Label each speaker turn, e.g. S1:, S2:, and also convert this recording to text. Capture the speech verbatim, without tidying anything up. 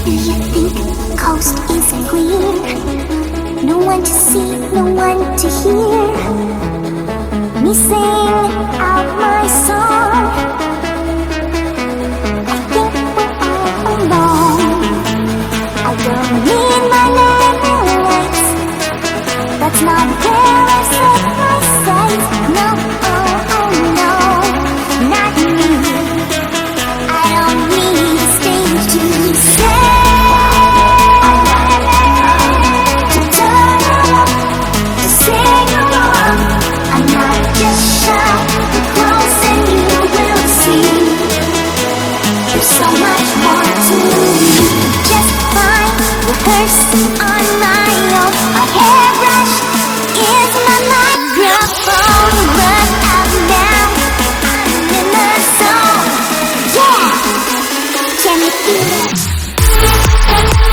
S1: Do you think the coast is clear? No one to see, no one to hear me sing out my song. I think we're all alone. I don't need my name lights. That's not where I set my sights. No, oh, oh no, not me. I don't need a stage to say. To turn up, to sing along. I'm not just shy, but close and you will see. There's so much more to me. Just fine, rehearsing on my own. A hairbrush is my microphone, but out now, I'm in the zone. Yeah, can you feel it?